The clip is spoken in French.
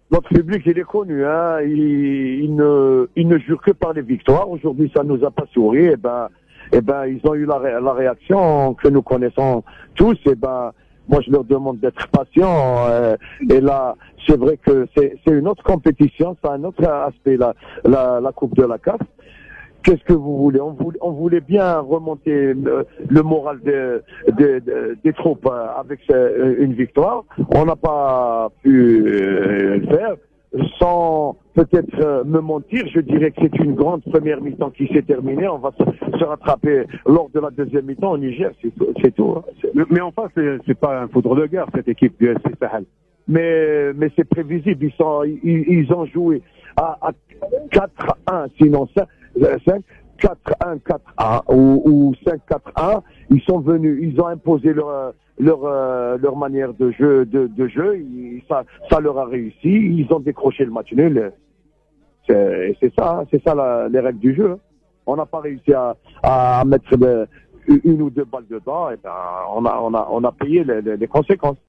Notre public, il est connu, hein. Il ne jure que par les victoires. Aujourd'hui, ça nous a pas souri. Ils ont eu la réaction que nous connaissons tous. Moi, je leur demande d'être patients. Et là, c'est vrai que c'est une autre compétition, c'est un autre aspect, la Coupe de la CAF. Qu'est-ce que vous voulez? On voulait bien remonter le moral des troupes avec une victoire. On n'a pas pu le faire. Sans peut-être me mentir, je dirais que c'est une grande première mi-temps qui s'est terminée. On va se rattraper lors de la deuxième mi-temps au Niger, c'est tout. Hein. Mais enfin, c'est pas un foudre de guerre, cette équipe du SC Sahel. Mais c'est prévisible. Ils ont joué à 4-1, sinon 5, 4-1, 4-1 ou 5-4-1. Ils sont venus, ils ont imposé leur manière de jeu, ça leur a réussi. Ils ont décroché le match nul. C'est ça les règles du jeu. On n'a pas réussi à mettre une ou deux balles dedans. On a payé les conséquences.